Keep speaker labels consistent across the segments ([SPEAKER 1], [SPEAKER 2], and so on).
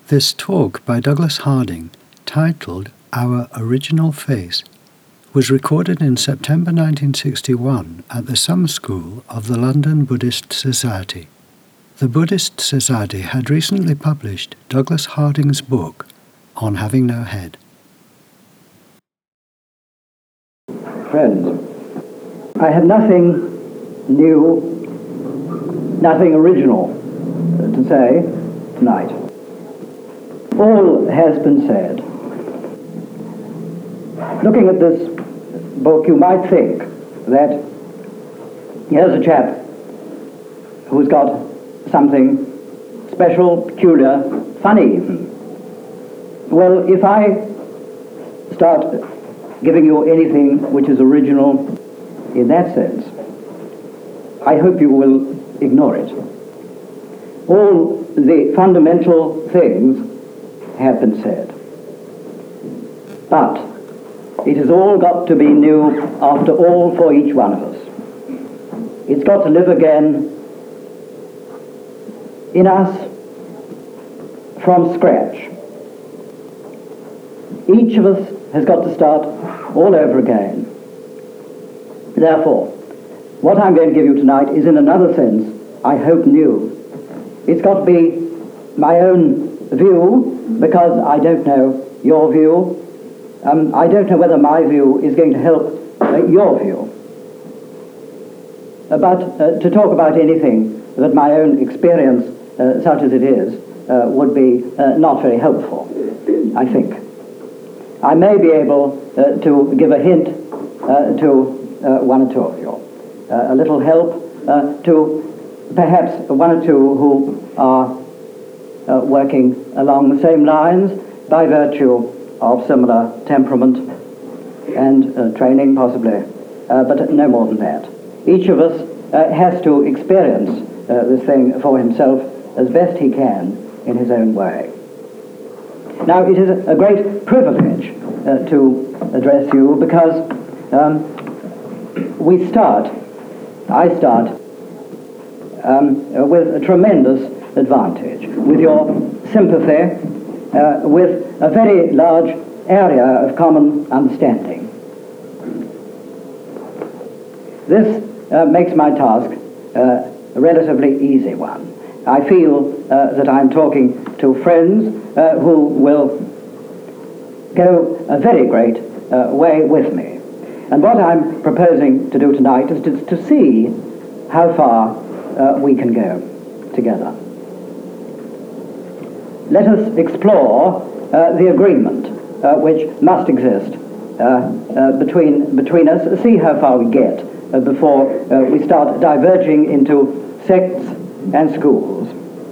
[SPEAKER 1] This talk by Douglas Harding, titled Our Original Face, was recorded in September 1961 at the Summer School of the London Buddhist Society. The Buddhist Society had recently published Douglas Harding's book, On Having No Head.
[SPEAKER 2] Friends, I have nothing new, nothing original to say tonight. All has been said. Looking at this book, you might think that here's a chap who's got something special, peculiar, funny even. Well, if I start giving you anything which is original in that sense, I hope you will ignore it. All the fundamental things have been said. But it has all got to be new after all for each one of us. It's got to live again in us from scratch. Each of us has got to start all over again. Therefore, what I'm going to give you tonight is in another sense, I hope, new. It's got to be my own view, because I don't know your view. I don't know whether my view is going to help your view. But to talk about anything that my own experience, such as it is, would be not very helpful, I think. I may be able to give a hint to one or two of you, a little help to perhaps one or two who are working along the same lines by virtue of similar temperament and training possibly, but no more than that. Each of us has to experience this thing for himself as best he can in his own way. Now, it is a great privilege to address you because I start with a tremendous advantage, with your sympathy, with a very large area of common understanding. This makes my task a relatively easy one. I feel that I'm talking to friends who will go a very great way with me. And what I'm proposing to do tonight is to see how far we can go together. Let us explore the agreement which must exist between us, see how far we get before we start diverging into sects and schools.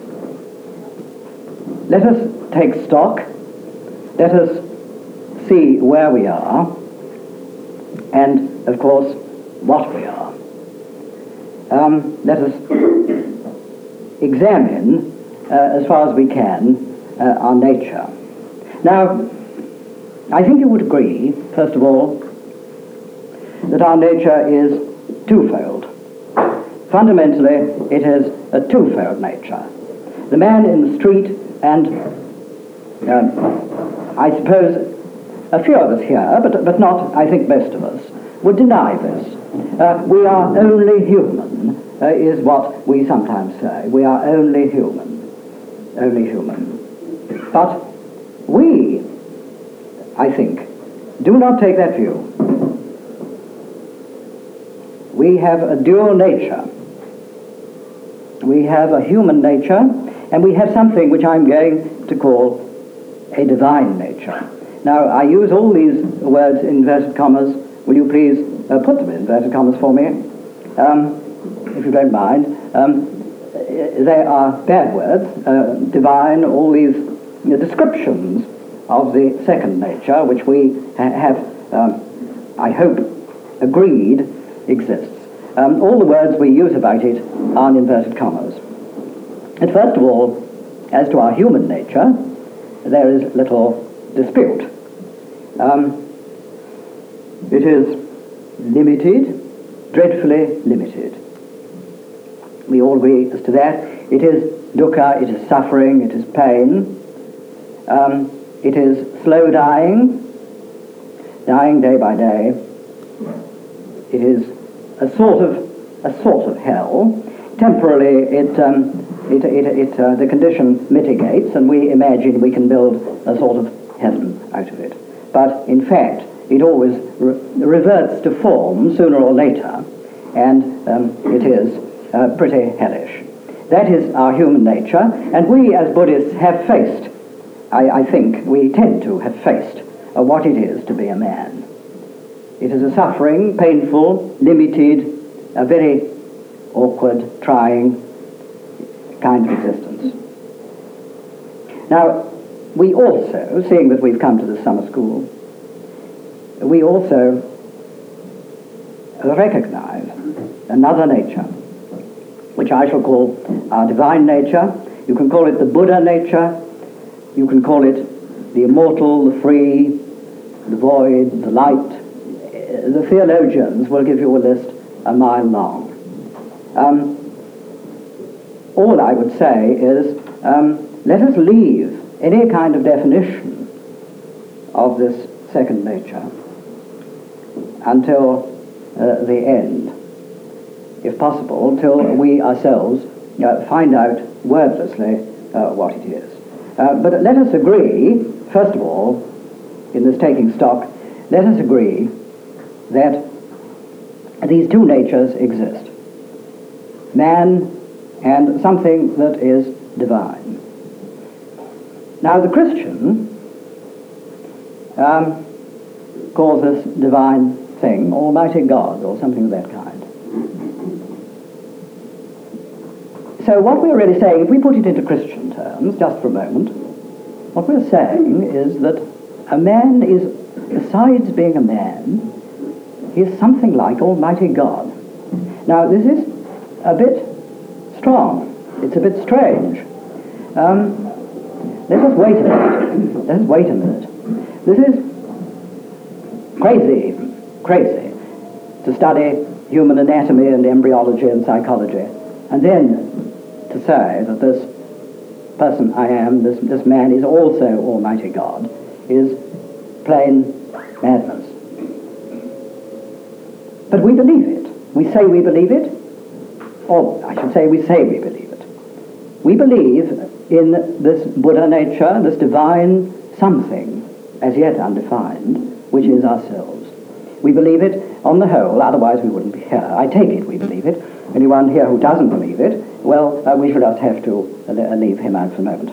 [SPEAKER 2] Let us take stock, let us see where we are, and of course what we are. Let us examine as far as we can our nature. Now, I think you would agree, first of all, that our nature is twofold. Fundamentally, it is a twofold nature. The man in the street, and I suppose a few of us here, but not, I think, most of us, would deny this. We are only human, is what we sometimes say. We are only human. Only human. But we, I think, do not take that view. We have a dual nature. We have a human nature, and we have something which I'm going to call a divine nature. Now, I use all these words in inverted commas. Will you please put them in inverted commas for me, if you don't mind? They are bad words, divine, all these descriptions of the second nature, which we have, I hope, agreed exists. All the words we use about it are in inverted commas. And first of all, as to our human nature, there is little dispute. It is limited, dreadfully limited. We all agree as to that. It is dukkha, it is suffering, it is pain, It is slow dying, dying day by day. It is a sort of hell. Temporarily, the condition mitigates, and we imagine we can build a sort of heaven out of it. But in fact, it always reverts to form sooner or later, and it is pretty hellish. That is our human nature, and we as Buddhists have faced, I think we tend to have faced what it is to be a man. It is a suffering, painful, limited, a very awkward, trying kind of existence. Now, we also, seeing that we've come to the summer school, we also recognize another nature, which I shall call our divine nature. You can call it the Buddha nature. You can call it the immortal, the free, the void, the light. The theologians will give you a list a mile long. All I would say is, let us leave any kind of definition of this second nature until the end, if possible, till we ourselves find out wordlessly what it is. But let us agree, first of all, in this taking stock, let us agree that these two natures exist, man and something that is divine. Now the Christian calls this divine thing Almighty God or something of that kind. So what we're really saying, if we put it into Christian terms, just for a moment, what we're saying is that a man is, besides being a man, he is something like Almighty God. Now this is a bit strong. It's a bit strange. Let us wait a minute. Let us wait a minute. This is crazy to study human anatomy and embryology and psychology, and then to say that this person I am, this man is also Almighty God, is plain madness. But we believe it. We say we believe it, or I should say we believe it. We believe in this Buddha nature, this divine something, as yet undefined, which is ourselves. We believe it on the whole, otherwise we wouldn't be here. I take it we believe it. Anyone here who doesn't believe it, well, we should just have to leave him out for a moment.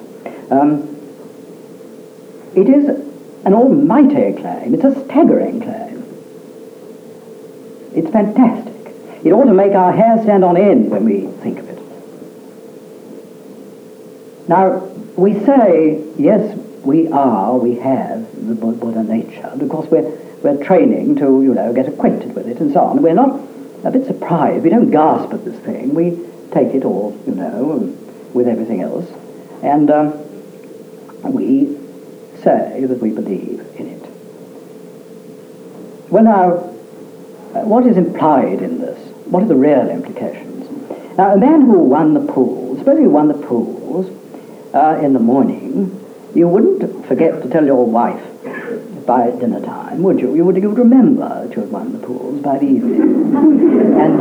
[SPEAKER 2] It is an almighty claim. It's a staggering claim. It's fantastic. It ought to make our hair stand on end when we think of it. Now, we say, yes, we have the Buddha nature, because we're training to, get acquainted with it and so on. We're not a bit surprised. We don't gasp at this thing. We take it all, with everything else. And we say that we believe in it. Well, now, what is implied in this? What are the real implications? Now, a man who won the pools, suppose you won the pools in the morning, you wouldn't forget to tell your wife by dinner time, would you? You would remember that you had won the pools by the evening. And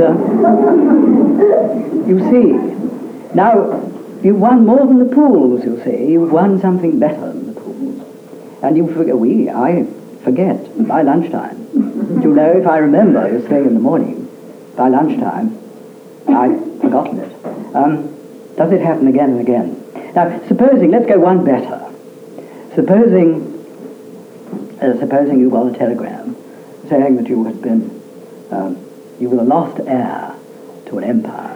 [SPEAKER 2] you see, now, you won more than the pools, you see. You won something better than the pools. And you forget, I forget by lunchtime. You know, if I remember this thing in the morning, by lunchtime, I've forgotten it. Does it happen again and again? Now, let's go one better. Supposing you got a telegram saying that you had been, you were the lost heir to an empire,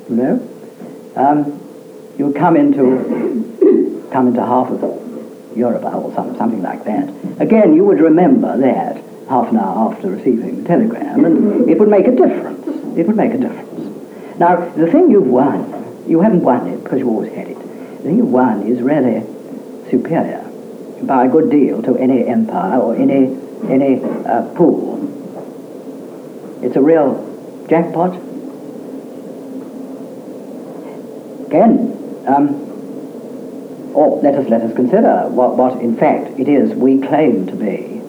[SPEAKER 2] you would come into half of Europe or something like that. Again, you would remember that half an hour after receiving the telegram, and it would make a difference. It would make a difference. Now, the thing you've won, you haven't won it because you always had it. The thing you've won is really superior by a good deal to any empire or any pool. It's a real jackpot. Again, Or let us consider what in fact it is we claim to be.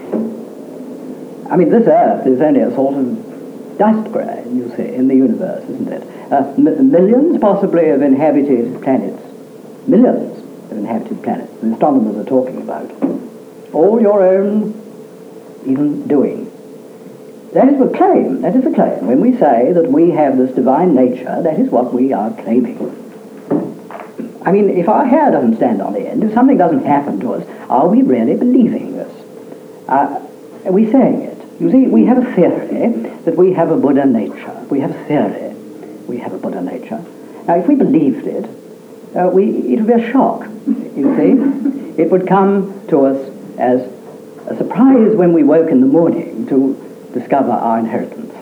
[SPEAKER 2] I mean, this Earth is only a sort of dust grain, you see, in the universe, isn't it? Millions, possibly, of inhabited planets. Millions of inhabited planets. The astronomers are talking about. All your own even doing. That is the claim. That is the claim. When we say that we have this divine nature, that is what we are claiming. I mean, if our hair doesn't stand on end, if something doesn't happen to us, are we really believing this? Are we saying it? You see, we have a theory that we have a Buddha nature. We have a theory we have a Buddha nature. Now, if we believed it, it would be a shock, you see. It would come to us as a surprise when we woke in the morning to discover our inheritance.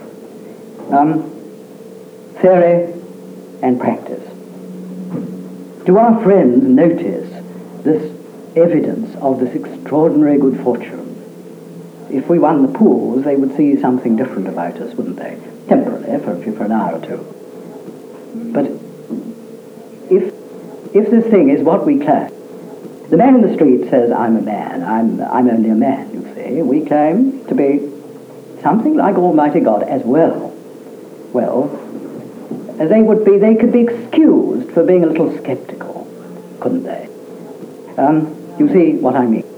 [SPEAKER 2] Theory and practice. Do our friends notice this evidence of this extraordinary good fortune? If we won the pools, they would see something different about us, wouldn't they? Temporarily, for an hour or two. But if this thing is what we claim, the man in the street says, I'm a man, I'm only a man, you see. We claim to be something like Almighty God as well. Well, they could be excused for being a little skeptical, couldn't they? You see what I mean.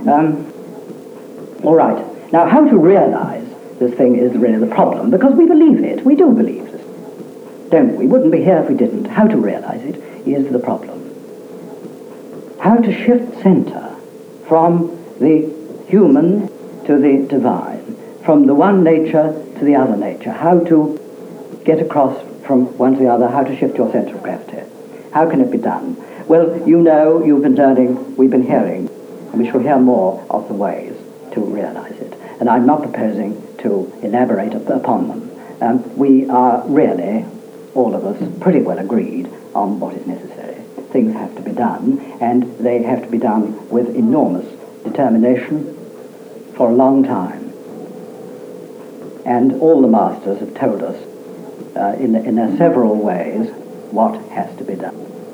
[SPEAKER 2] All right. Now, how to realize this thing is really the problem, because we believe it. We do believe this, don't we? Wouldn't be here if we didn't. How to realize it is the problem. How to shift center from the human to the divine, from the one nature to the other nature. How to get across from one to the other, how to shift your center of gravity. How can it be done? Well, you know, you've been learning, we've been hearing, and we shall hear more of the ways to realize it. And I'm not proposing to elaborate upon them. We are really, all of us, pretty well agreed on what is necessary. Things have to be done, and they have to be done with enormous determination for a long time. And all the masters have told us in their several ways what has to be done.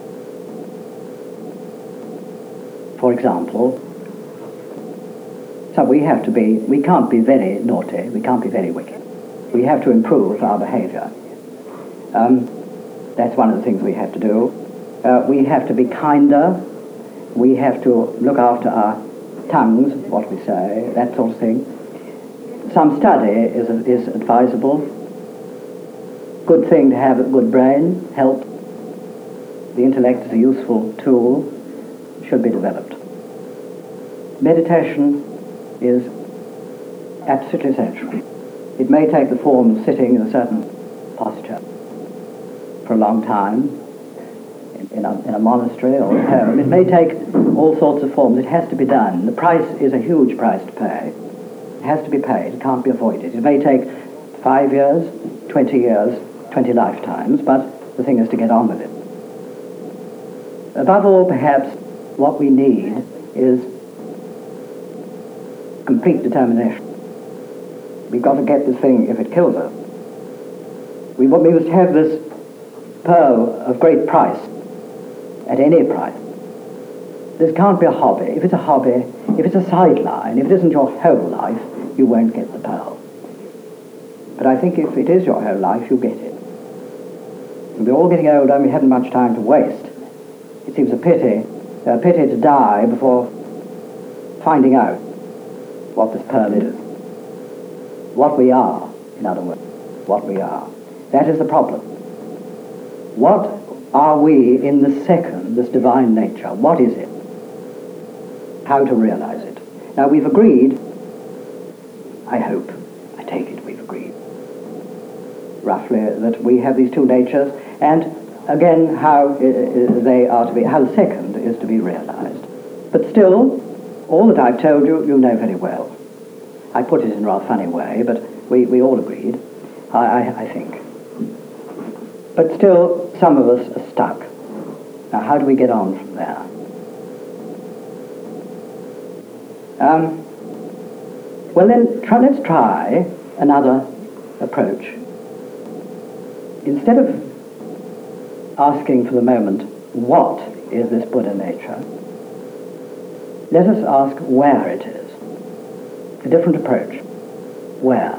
[SPEAKER 2] For example, so we can't be very naughty, we can't be very wicked. We have to improve our behavior. That's one of the things we have to do. We have to be kinder. We have to look after our tongues, what we say, that sort of thing. Some study is advisable. Good thing to have a good brain, help. The intellect is a useful tool, should be developed. Meditation is absolutely essential. It may take the form of sitting in a certain posture for a long time, in a monastery or at home. It may take all sorts of forms. It has to be done. The price is a huge price to pay. It has to be paid. It can't be avoided. It may take 5 years, 20 years, 20 lifetimes, but the thing is to get on with it. Above all, perhaps, what we need is complete determination. We've got to get this thing if it kills us. We must have this pearl of great price, at any price. This can't be a hobby. If it's a hobby, if it's a sideline, if it isn't your whole life, you won't get the pearl. But I think if it is your whole life, you'll get it. We're all getting older and we haven't much time to waste. It seems a pity to die before finding out what this pearl is. What we are, in other words, what we are. That is the problem. What are we in the second, this divine nature? What is it? How to realize it? Now we've agreed, I hope, I take it we've agreed, roughly, that we have these two natures, and again how they are to be, how the second is to be realized. But still, all that I've told you, you know very well. I put it in a rather funny way, but we all agreed, I think. But still, some of us are stuck. Now, how do we get on from there? Well then, let's try another approach. Instead of asking for the moment, what is this Buddha nature, let us ask where it is. A different approach. Where?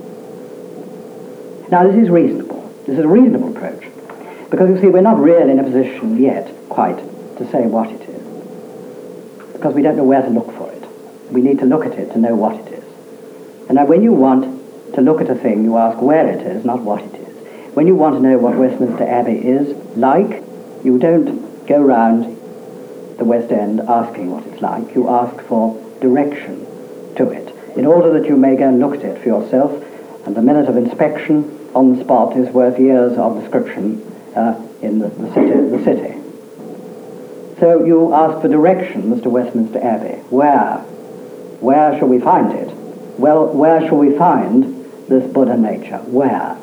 [SPEAKER 2] Now this is reasonable. This is a reasonable approach. Because you see, we're not really in a position yet quite to say what it is. Because we don't know where to look for it. We need to look at it to know what it is. And now when you want to look at a thing, you ask where it is, not what it is. When you want to know what Westminster Abbey is like, you don't go round the West End asking what it's like. You ask for direction to it, in order that you may go and look at it for yourself, and the minute of inspection on the spot is worth years of description in the city. So you ask for directions to Westminster Abbey. Where? Where shall we find it? Well, where shall we find this Buddha nature? Where?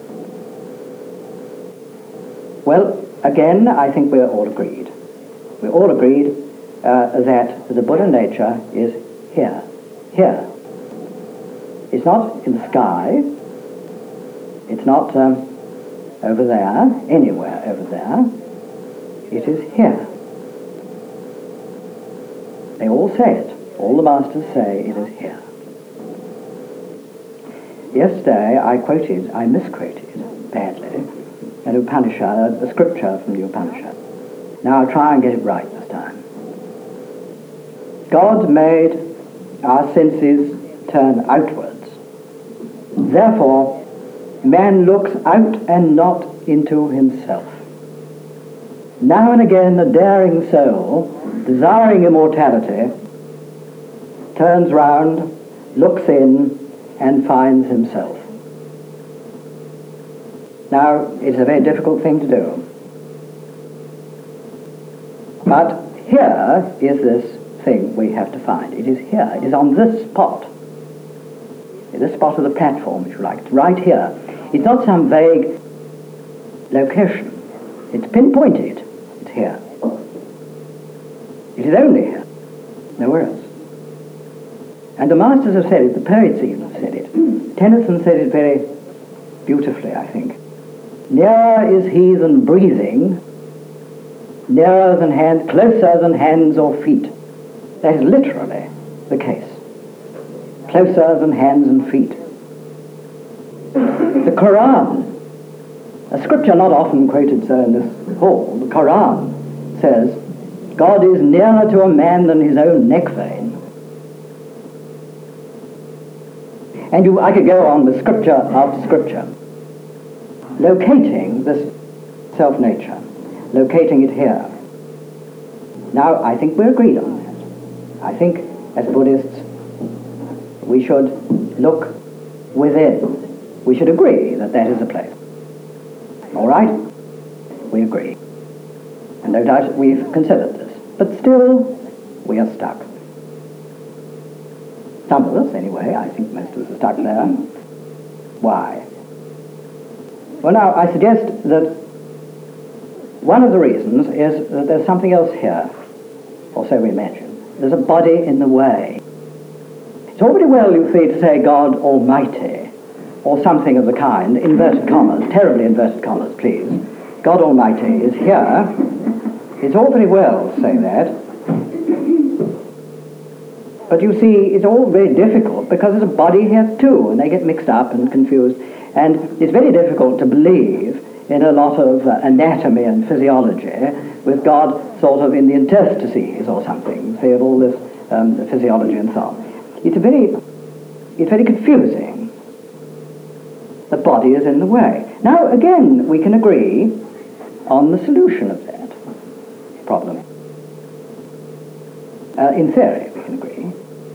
[SPEAKER 2] Well, again, I think we're all agreed. We're all agreed that the Buddha nature is here. Here. It's not in the sky. It's not over there, anywhere over there. It is here. They all say it. All the masters say it is here. Yesterday I misquoted badly an Upanishad, a scripture from the Upanishad. Now I'll try and get it right this time. God made our senses turn outwards. Therefore, man looks out and not into himself. Now and again a daring soul, desiring immortality, turns round, looks in, and finds himself. Now, it's a very difficult thing to do. But here is this thing we have to find. It is here. It is on this spot. This spot of the platform, if you like. It's right here. It's not some vague location. It's pinpointed. It's here. It is only here. Nowhere else. And the masters have said it, the poets even have said it. Tennyson said it very beautifully, I think. Nearer is he than breathing, nearer than hands, closer than hands or feet. That is literally the case. Closer than hands and feet. The Quran, a scripture not often quoted so in this hall, the Quran says, God is nearer to a man than his own neck vein. And I could go on with scripture after scripture, locating this self-nature, locating it here. Now, I think we're agreed on that. I think, as Buddhists, we should look within. We should agree that that is a place. All right? We agree. And no doubt we've considered this. But still, we are stuck. Some of us, anyway. I think most of us are stuck there. Why? Well, now, I suggest that one of the reasons is that there's something else here, or so we imagine. There's a body in the way. It's all very well, you see, to say God Almighty, or something of the kind, inverted commas, terribly inverted commas, please. God Almighty is here. It's all very well to say that. But you see, it's all very difficult because there's a body here too, and they get mixed up and confused. And it's very difficult to believe in a lot of anatomy and physiology with God sort of in the interstices or something, say, of all this physiology and so on. It's very confusing. The body is in the way. Now, again, we can agree on the solution of that problem. In theory, we can agree.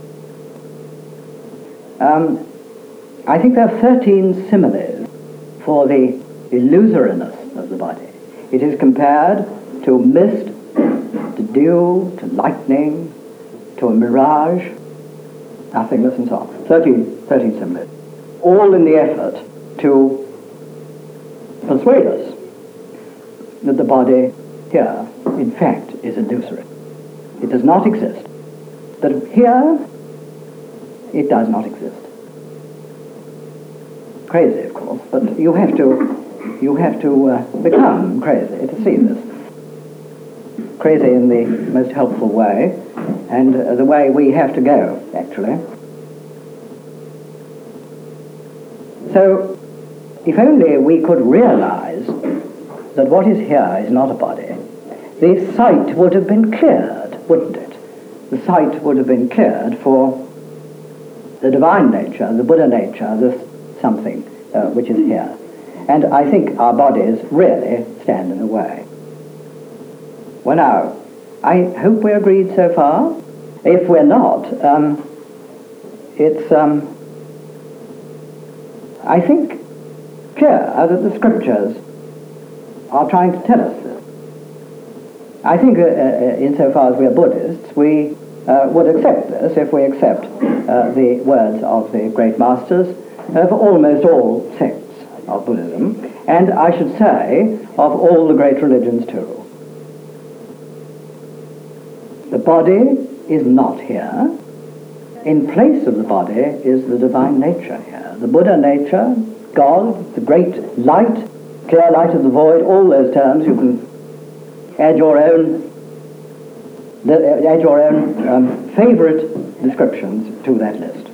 [SPEAKER 2] I think there are 13 similes for the illusoriness of the body. It is compared to mist, to dew, to lightning, to a mirage, nothingness, and so on. 13 similes. All in the effort to persuade us that the body here, in fact, is illusory. It does not exist. That here, it does not exist. Crazy, of course, but you have to become crazy to see this. crazy in the most helpful way, and the way we have to go, actually. So, if only we could realize that what is here is not a body, the site would have been cleared, wouldn't it? The site would have been cleared for the divine nature, the Buddha nature, this something which is here. And I think our bodies really stand in the way. Well now, I hope we're agreed so far. If we're not, it's, I think, clear that the scriptures are trying to tell us this. I think insofar as we're Buddhists, we would accept this if we accept the words of the great masters of almost all sects of Buddhism, and I should say of all the great religions too. The body is not here. In place of the body is the divine nature here. The Buddha nature, God, the great light, clear light of the void, all those terms you can add your own favorite descriptions to that list.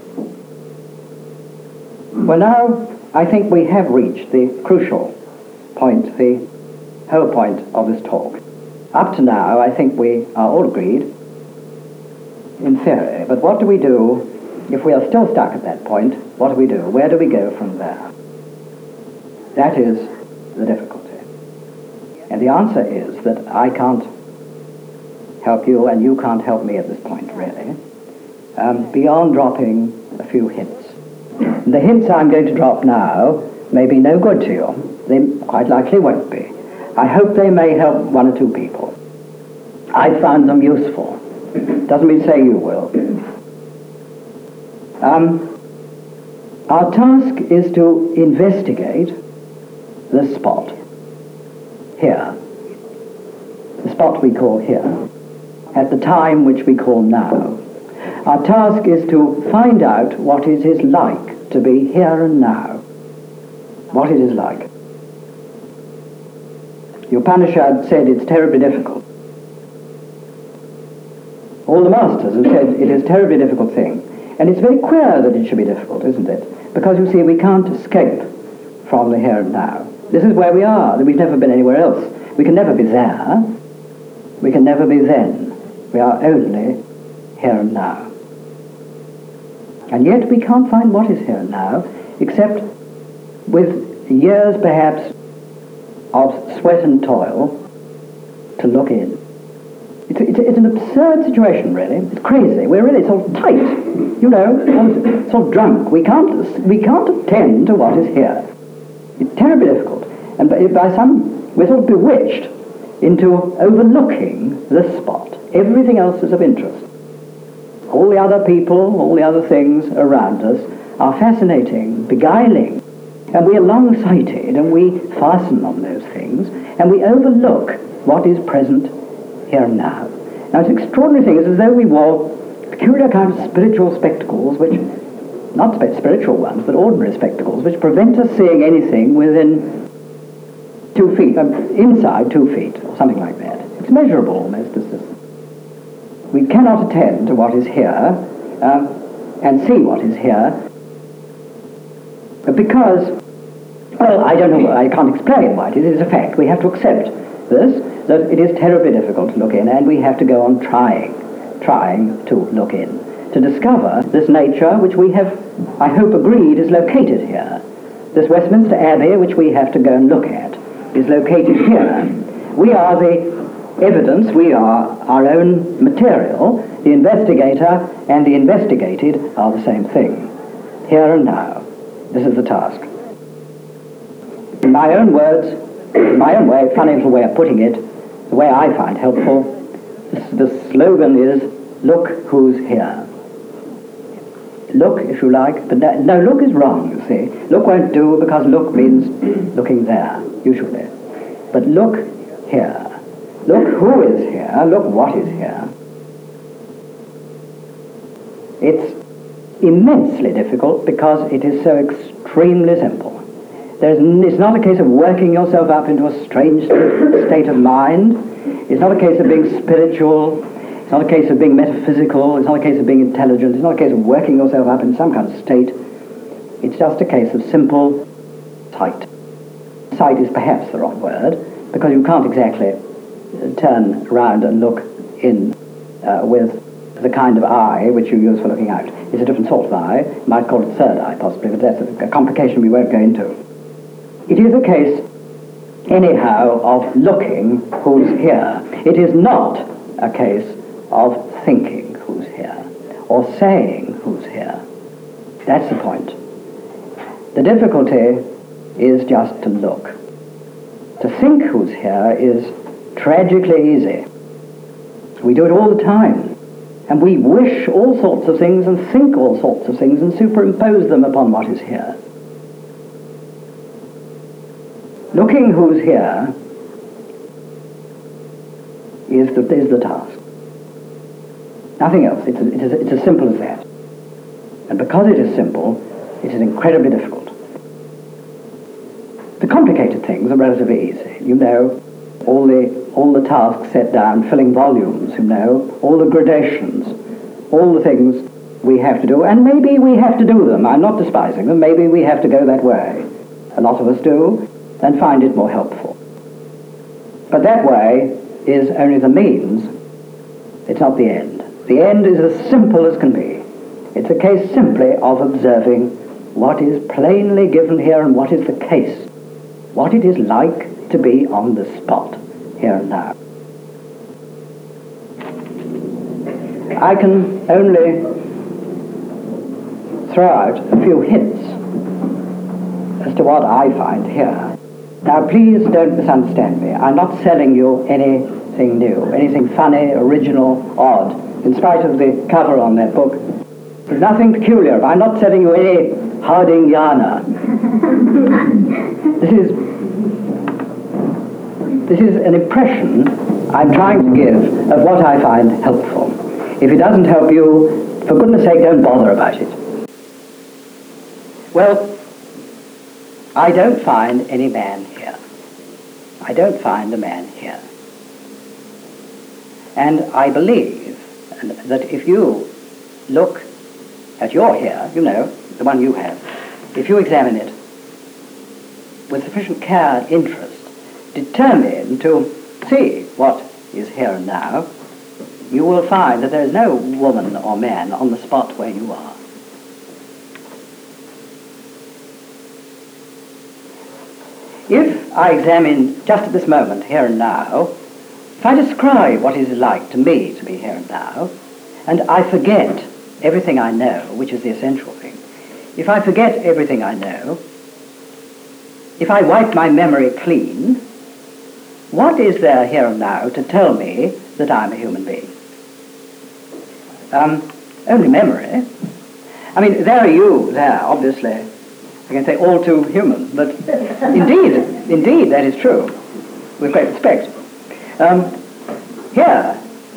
[SPEAKER 2] Well now, I think we have reached the crucial point, the whole point of this talk. Up to now, I think we are all agreed in theory, but what do we do if we are still stuck at that point? What do we do? Where do we go from there? That is the difficulty. And the answer is that I can't help you and you can't help me at this point, really, beyond dropping a few hints. The hints I'm going to drop now may be no good to you. They quite likely won't be. I hope they may help one or two people. I found them useful. Doesn't mean to say you will. Our task is to investigate the spot here, the spot we call here, at the time which we call now. Our task is to find out what it is like to be here and now, what it is like. The Upanishad said it's terribly difficult. All the masters have said it is a terribly difficult thing. And it's very queer that it should be difficult, isn't it? Because you see, we can't escape from the here and now. This is where we are. We've never been anywhere else. We can never be there. We can never be then. We are only here and now. And yet we can't find what is here and now, except with years perhaps of sweat and toil to look in. It's an absurd situation, really. It's crazy. We're really sort of tight, you know, sort of drunk. We can't attend to what is here. It's terribly difficult. And by some, we're sort of bewitched into overlooking this spot. Everything else is of interest. All the other people, all the other things around us are fascinating, beguiling. And we are long-sighted, and we fasten on those things, and we overlook what is present here and now. Now, it's an extraordinary thing. It's as though we wore peculiar kind of spiritual spectacles, which, not spiritual ones, but ordinary spectacles, which prevent us seeing anything within 2 feet, inside 2 feet, or something like that. It's measurable almost. We cannot attend to what is here and see what is here because, well, I don't know, I can't explain why. It is a fact. We have to accept this, that it is terribly difficult to look in, and we have to go on trying to look in, to discover this nature which we have, I hope, agreed is located here. This Westminster Abbey, which we have to go and look at, is located here. We are the evidence, we are our own material. The investigator and the investigated are the same thing. Here and now. This is the task. In my own words, in my own way, funny little way of putting it, the way I find helpful, the slogan is, look who's here. Look, if you like, but no, look is wrong, you see. Look won't do because look means looking there, usually. But look here. Look who is here, look what is here. It's immensely difficult because it is so extremely simple. It's not a case of working yourself up into a strange state of mind. It's not a case of being spiritual. It's not a case of being metaphysical. It's not a case of being intelligent. It's not a case of working yourself up in some kind of state. It's just a case of simple sight. Sight is perhaps the wrong word, because you can't exactly turn around and look in with the kind of eye which you use for looking out. It's a different sort of eye. You might call it third eye, possibly, but that's a complication we won't go into. It is a case, anyhow, of looking who's here. It is not a case of thinking who's here, or saying who's here. That's the point. The difficulty is just to look. To think who's here is tragically easy. We do it all the time. And we wish all sorts of things and think all sorts of things and superimpose them upon what is here. Looking who's here is the task. Nothing else. It's as simple as that. And because it is simple, it is incredibly difficult. The complicated things are relatively easy. You know, all the tasks set down, filling volumes, you know, all the gradations, all the things we have to do, and maybe we have to do them. I'm not despising them. Maybe we have to go that way. A lot of us do, and find it more helpful. But that way is only the means. It's not the end. The end is as simple as can be. It's a case simply of observing what is plainly given here and what is the case, what it is like to be on the spot here and now. I can only throw out a few hints as to what I find here. Now please don't misunderstand me. I'm not selling you anything new, anything funny, original, odd. In spite of the cover on that book, there's nothing peculiar. I'm not selling you any Hardingiana. This is an impression I'm trying to give of what I find helpful. If it doesn't help you, for goodness sake, don't bother about it. Well, I don't find any man here. I don't find a man here. And I believe that if you look at your here, you know, the one you have, if you examine it with sufficient care and interest, determined to see what is here and now, you will find that there is no woman or man on the spot where you are. If I examine just at this moment, here and now, if I describe what it is like to me to be here and now, and I forget everything I know, which is the essential thing, if I forget everything I know, if I wipe my memory clean, what is there here and now to tell me that I'm a human being? Only memory. I mean, there are you there, obviously. I can say all too human, but indeed, that is true, with great respect. Here,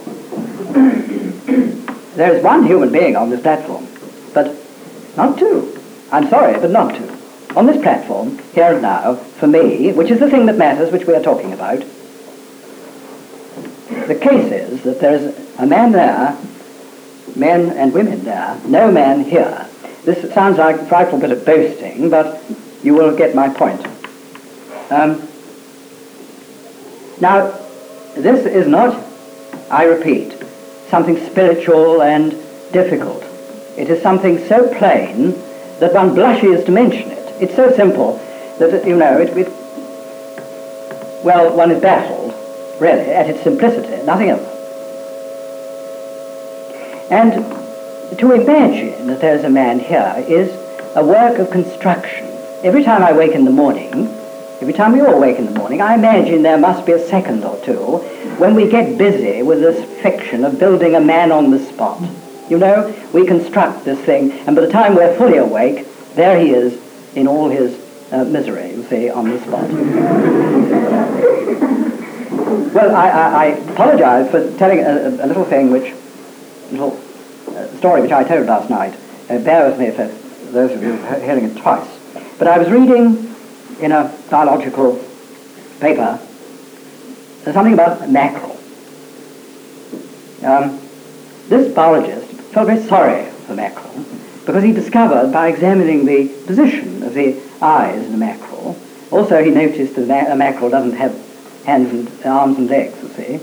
[SPEAKER 2] there is one human being on this platform, but not two. I'm sorry, but not two. On this platform, here and now, for me, which is the thing that matters, which we are talking about, the case is that there is a man there, men and women there, no man here. This sounds like a frightful bit of boasting, but you will get my point. Now, this is not, I repeat, something spiritual and difficult. It is something so plain that one blushes to mention it. It's so simple that, you know, well, one is baffled, really, at its simplicity, nothing else. And to imagine that there's a man here is a work of construction. Every time I wake in the morning, every time we all wake in the morning, I imagine there must be a second or two when we get busy with this fiction of building a man on the spot. You know, we construct this thing, and by the time we're fully awake, there he is in all his misery, you see, on the spot. Well, I apologize for telling a little thing little story which I told last night. Bear with me for those of you hearing it twice. But I was reading in a biological paper something about mackerel. This biologist felt very sorry for mackerel because he discovered by examining the position of the eyes in a mackerel, also he noticed that a mackerel doesn't have hands and arms and legs, you see.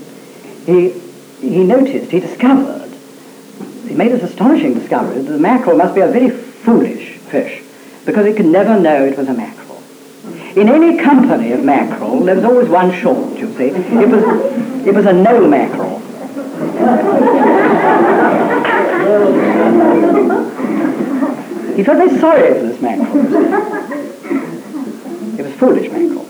[SPEAKER 2] He discovered, he made this astonishing discovery that the mackerel must be a very foolish fish because it could never know it was a mackerel. In any company of mackerel, there was always one short, you see. It was a no mackerel. He felt very sorry for this mackerel. It was foolish mackerel.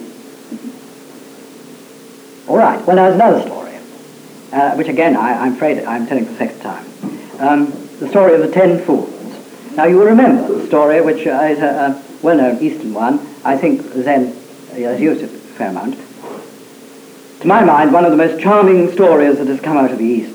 [SPEAKER 2] All right, well, there's another story, which again, I'm afraid I'm telling for the second time. The story of the 10 fools. Now, you will remember the story, which is a well-known Eastern one. I think Zen has used it a fair amount. To my mind, one of the most charming stories that has come out of the East.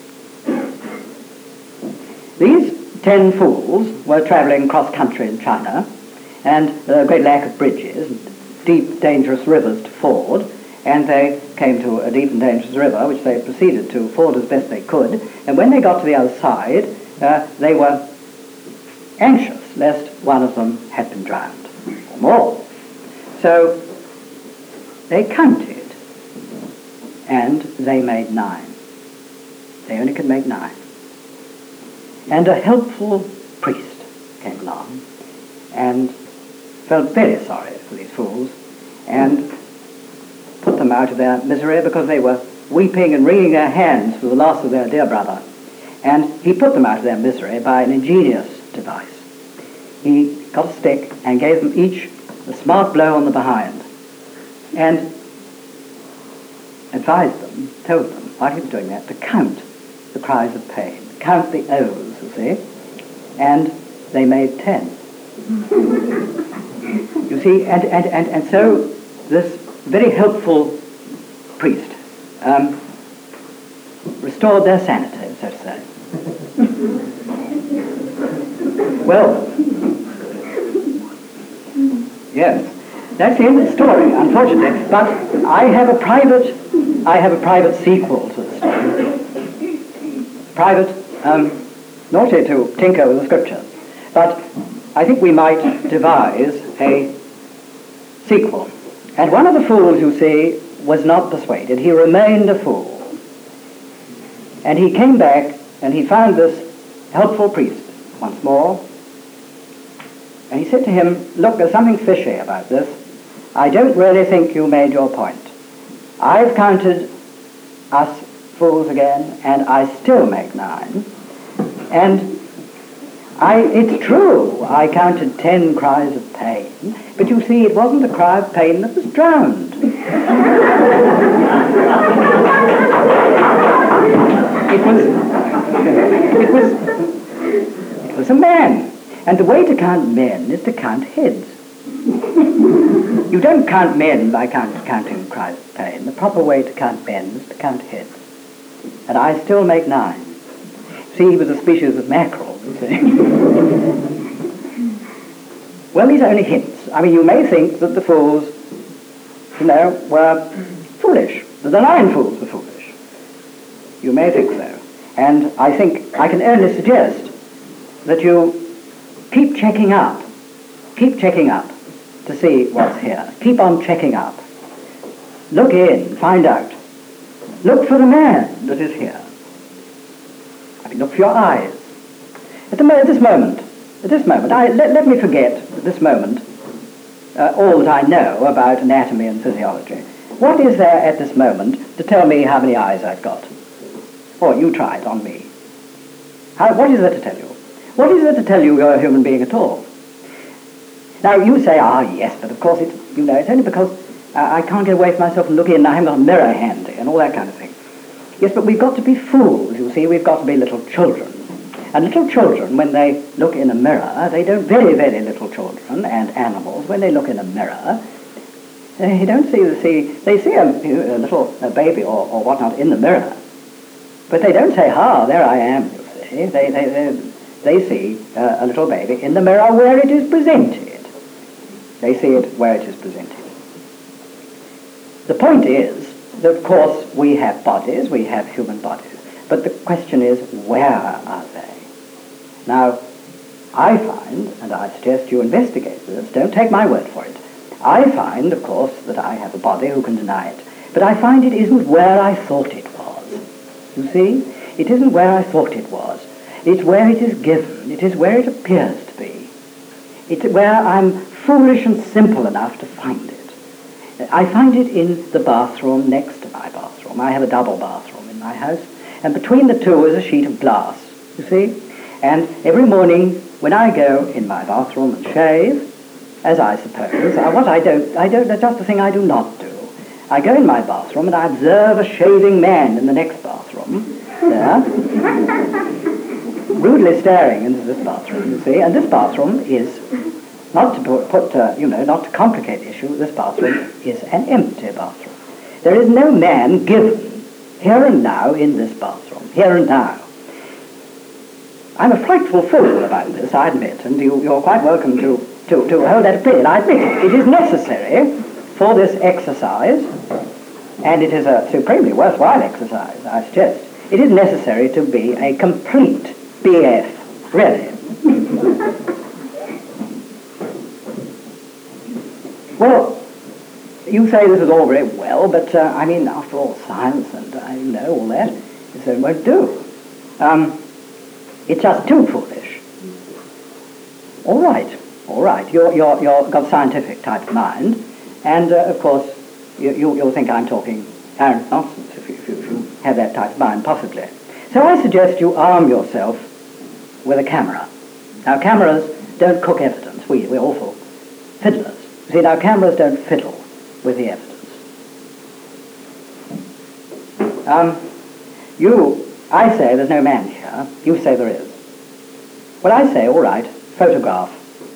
[SPEAKER 2] These 10 fools were travelling cross-country in China, and a great lack of bridges, deep, dangerous rivers to ford, and they came to a deep and dangerous river, which they proceeded to ford as best they could, and when they got to the other side, they were anxious lest one of them had been drowned, or more. So they counted, and they made 9. They only could make 9. And a helpful priest came along and felt very sorry for these fools and put them out of their misery because they were weeping and wringing their hands for the loss of their dear brother. And he put them out of their misery by an ingenious device. He got a stick and gave them each a smart blow on the behind and advised them, told them, while he was doing that, to count the cries of pain, count the O's, you see, and they made 10. You see, and so this very helpful priest restored their sanity, so to say. Well, yes, that's the end of the story, unfortunately. But I have a private sequel to the story. Private, naughty to tinker with the scriptures, but I think we might devise a sequel. And one of the fools, you see, was not persuaded. He remained a fool. And he came back and he found this helpful priest once more. And he said to him, look, there's something fishy about this. I don't really think you made your point. I've counted us fools again, and I still make 9. And it's true, I counted 10 cries of pain, but you see, it wasn't the cry of pain that was drowned. It was a man. And the way to count men is to count heads. You don't count men by counting cries of pain. The proper way to count men is to count heads. And I still make 9. See, he was a species of mackerel, you see. Well, these are only hints. I mean, you may think that the fools, were foolish. That the 9 fools were foolish. You may think so. And I think I can only suggest that you keep checking up to see what's here. Keep on checking up. Look in, find out. Look for the man that is here. I mean, look for your eyes. At this moment, let me forget at this moment all that I know about anatomy and physiology. What is there at this moment to tell me how many eyes I've got? Or you try it on me. What is there to tell you? What is there to tell you you're a human being at all? Now you say, yes, but of course it's only because I can't get away from myself and look in and I haven't got a mirror handy and all that kind of thing. Yes, but we've got to be fools, you see, we've got to be little children. And little children, when they look in a mirror, they don't, very, very little children and animals, when they look in a mirror, they don't they see a little baby or whatnot in the mirror. But they don't say, there I am, you see. They see a little baby in the mirror where it is presented. They see it where it is presented. The point is that, of course, we have bodies, we have human bodies, but the question is, where are they? Now, I find, and I suggest you investigate this, don't take my word for it, I find, of course, that I have a body, who can deny it, but I find it isn't where I thought it was. You see? It isn't where I thought it was. It's where it is given. It is where it appears to be. It's where I'm foolish and simple enough to find it. I find it in the bathroom next to my bathroom. I have a double bathroom in my house, and between the two is a sheet of glass, you see? And every morning when I go in my bathroom and shave, as I suppose, that's just the thing I do not do. I go in my bathroom and I observe a shaving man in the next bathroom, there, rudely staring into this bathroom, you see, and this bathroom is, not to complicate the issue, this bathroom is an empty bathroom. There is no man given here and now in this bathroom, here and now. I'm a frightful fool about this, I admit, and you're quite welcome to hold that opinion. I admit it. It is necessary for this exercise, and it is a supremely worthwhile exercise, I suggest. It is necessary to be a complete BF, really. Well, you say this is all very well, but after all, science and I know all that, it won't do. It's just too foolish. All right. You've got a scientific type of mind, and of course you'll think I'm talking arrant nonsense if you have that type of mind, possibly. So I suggest you arm yourself with a camera. Now, cameras don't cook evidence. We're awful fiddlers. You see, now cameras don't fiddle with the evidence. I say there's no man here. You say there is. Well, I say, all right, photograph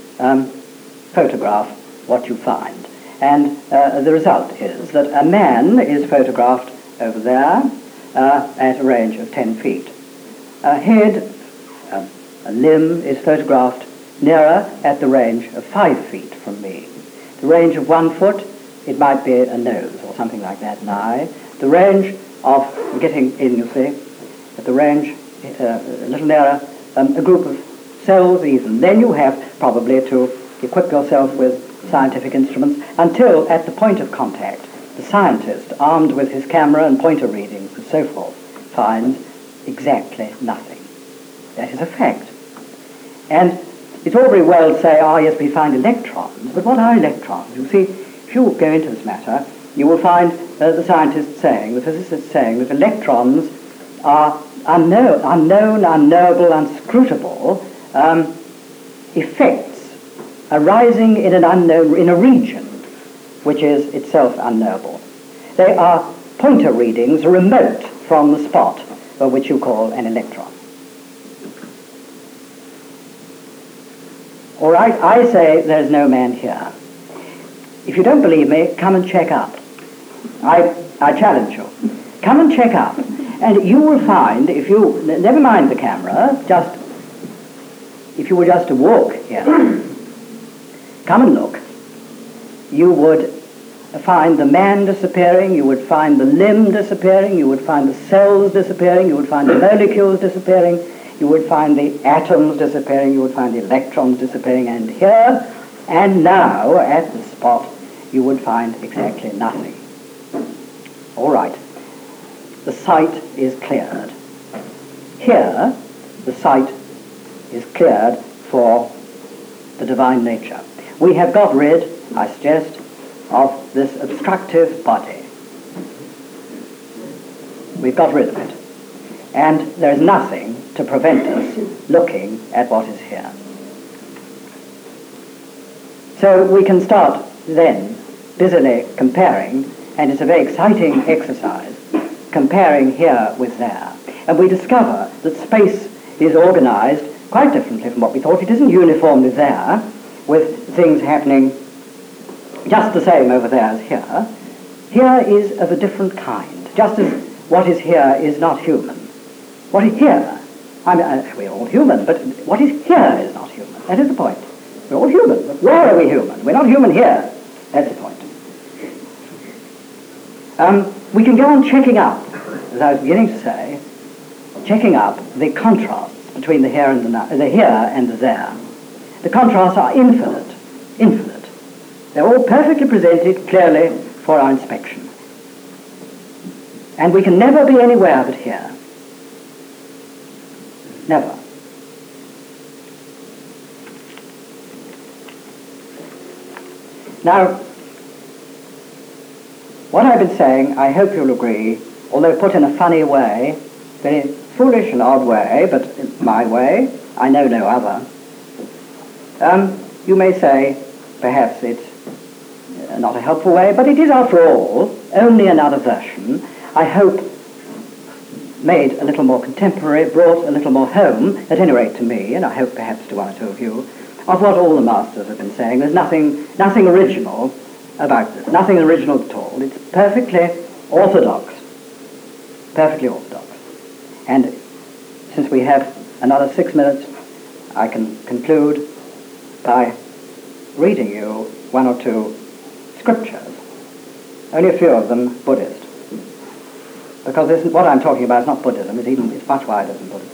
[SPEAKER 2] what you find. And the result is that a man is photographed over there at a range of 10 feet. A head, a limb is photographed nearer at the range of 5 feet from me. The range of 1 foot, it might be a nose or something like that, an eye. The range of getting in, you see, at the range a little nearer, a group of cells even. Then you have probably to equip yourself with scientific instruments until at the point of contact, the scientist, armed with his camera and pointer readings and so forth, finds exactly nothing. That is a fact. And it's all very well to say, yes, we find electrons, but what are electrons? You see, if you go into this matter, you will find the scientists saying, the physicists saying, that electrons are unknown, unknowable, unscrutable effects arising in a region which is itself unknowable. They are pointer readings remote from the spot which you call an electron. All right, I say there's no man here. If you don't believe me, come and check up. I challenge you. Come and check up, and you will find, if you, never mind the camera, if you were just to walk here, come and look, you would find the man disappearing, you would find the limb disappearing, you would find the cells disappearing, you would find the molecules disappearing, you would find the atoms disappearing, you would find the electrons disappearing, and here and now at the spot you would find exactly nothing. All right, the site is cleared. Here, the site is cleared for the divine nature. We have got rid, I suggest, of this obstructive body. We've got rid of it. And there is nothing to prevent us looking at what is here. So we can start then busily comparing, and it's a very exciting exercise, comparing here with there. And we discover that space is organized quite differently from what we thought. It isn't uniformly there, with things happening just the same over there as here. Here is of a different kind, just as what is here is not human. What is here, we're all human, but what is here is not human. That is the point. We're all human, but where are we human? We're not human here. That's the point. We can go on checking up, as I was beginning to say, checking up the contrasts between the here and the here and the there. The contrasts are infinite. They're all perfectly presented clearly for our inspection. And we can never be anywhere but here. Never. Now, what I've been saying, I hope you'll agree, although put in a funny way, very foolish and odd way, but my way, I know no other. You may say, perhaps it's not a helpful way, but it is, after all, only another version, I hope made a little more contemporary, brought a little more home, at any rate to me, and I hope perhaps to one or two of you, of what all the masters have been saying. There's nothing original about this, nothing original at all. It's perfectly orthodox. Perfectly orthodox. And since we have another 6 minutes, I can conclude by reading you one or two scriptures, only a few of them Buddhist. Because what I'm talking about is not Buddhism, it's much wider than Buddhism.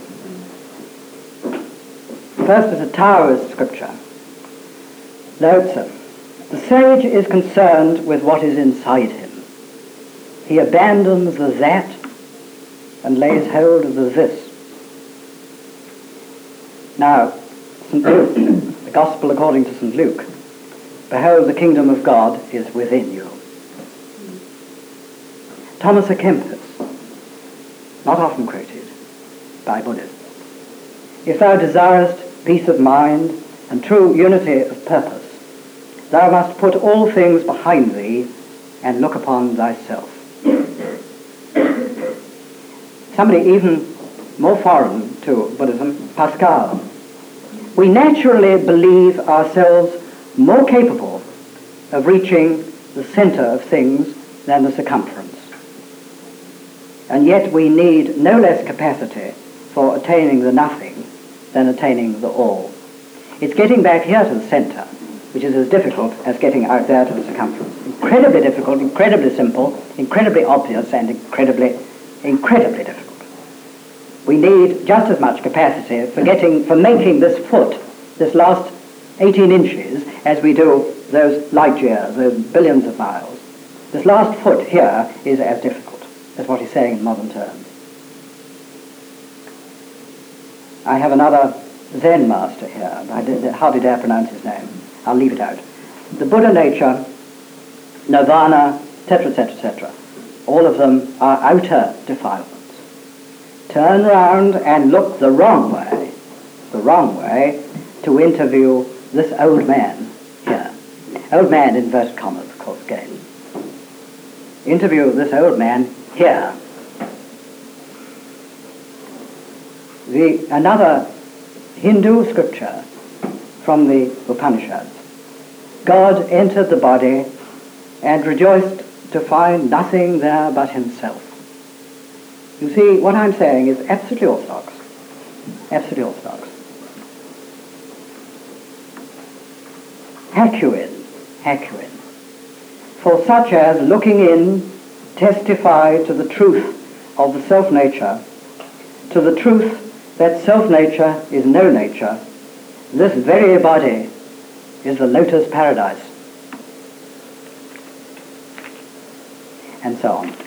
[SPEAKER 2] First is a Taoist scripture. Lao Tzu. The sage is concerned with what is inside him. He abandons the that and lays hold of the this. Now, St. Luke, the Gospel according to St. Luke. Behold, the kingdom of God is within you. Thomas à Kempis, not often quoted by Buddhists. If thou desirest peace of mind and true unity of purpose, thou must put all things behind thee and look upon thyself. Somebody even more foreign to Buddhism, Pascal. We naturally believe ourselves more capable of reaching the center of things than the circumference. And yet we need no less capacity for attaining the nothing than attaining the all. It's getting back here to the center, which is as difficult as getting out there to the circumference. Incredibly difficult, incredibly simple, incredibly obvious, and incredibly difficult. We need just as much capacity for making this foot, this last 18 inches, as we do those light years, those billions of miles. This last foot here is as difficult as what he's saying in modern terms. I have another Zen master here. I hardly dare pronounce his name. I'll leave it out. The Buddha nature, nirvana, etc., etc., etc. All of them are outer defilements. Turn round and look the wrong way to interview this old man here. Old man, in inverted commas, of course, again. Interview this old man here. Another Hindu scripture from the Upanishads. God entered the body and rejoiced to find nothing there but himself. You see, what I'm saying is absolutely orthodox. Absolutely orthodox. Hakuin. For such as, looking in, testify to the truth of the self-nature, to the truth that self-nature is no nature, this very body is the lotus paradise. And so on.